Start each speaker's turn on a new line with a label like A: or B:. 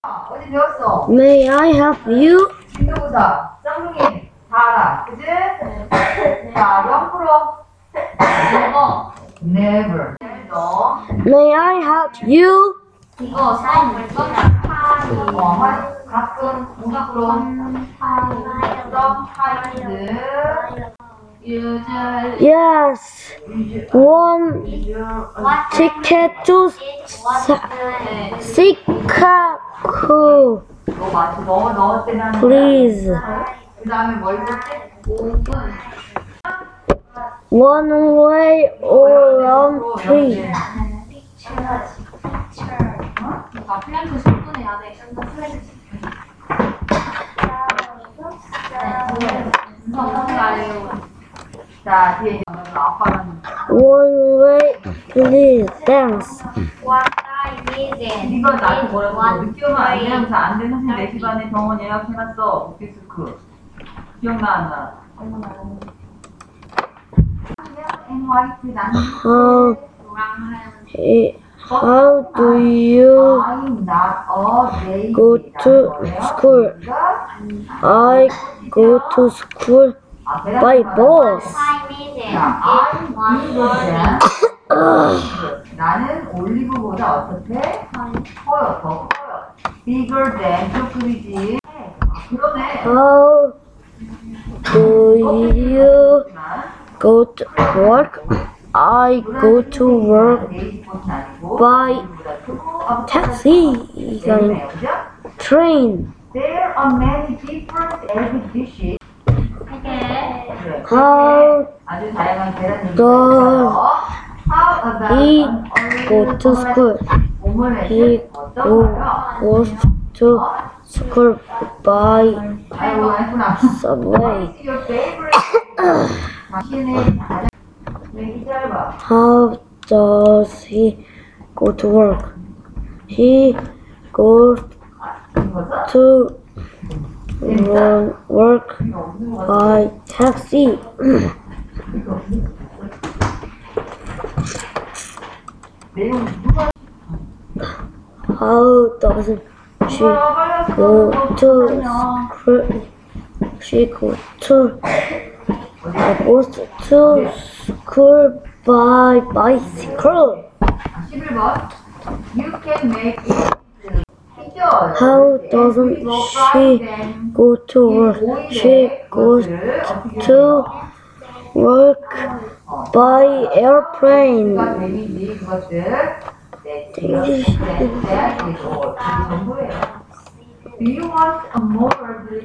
A: 어디 배웠어?
B: May I help you?
A: 빈도구사, 쌍둥이 다 알아, 그치? 자, 0% never.
B: May I help you?
C: 이거 사인 물건
A: 가끔, 공식으로
B: Yes. One ticket to Chicago,
A: 너 때문에
B: please.
A: 그 다음에 뭘 했지?
B: One way or round trip.
C: 플랜트 10분 해야 돼.
A: 자, 뒤에 아빠는
B: One way, please. Thanks.
A: 이거 나한테 뭐라고 늦게 오면 안 되는 잘안 되는 선생님 4시간에 병원 예약해놨어. 오피스크 기억나 안 나?
B: How do you go to school? I go to school by bus.
A: 나는 올리브보다 어떻게? 커요, 더 커요. bigger than 조금이지. 그러네.
B: How do you go to work? I go to work by taxi and train.
A: There are many different egg dishes.
B: How
A: 아주 다양한 계란 요리가
B: does
A: 있어요. How about
B: he
A: an
B: go to school? He
A: 오믈렛은 어떤가요?
B: goes to school by
A: 아이고, 예쁘나.
B: subway.
A: What is your favorite? 당신의 가장 얘기 짧아.
B: How does he go to work? He goes to work by taxi.
A: 내용 누가
B: How does she go to school? She goes to school by bicycle.
A: 11번. You can make it. picture.
B: How doesn't she go to work? She goes to work by airplane.
A: 뭐가 재미지 그것들. 네, 지금 네, 전부예요. Do you want a more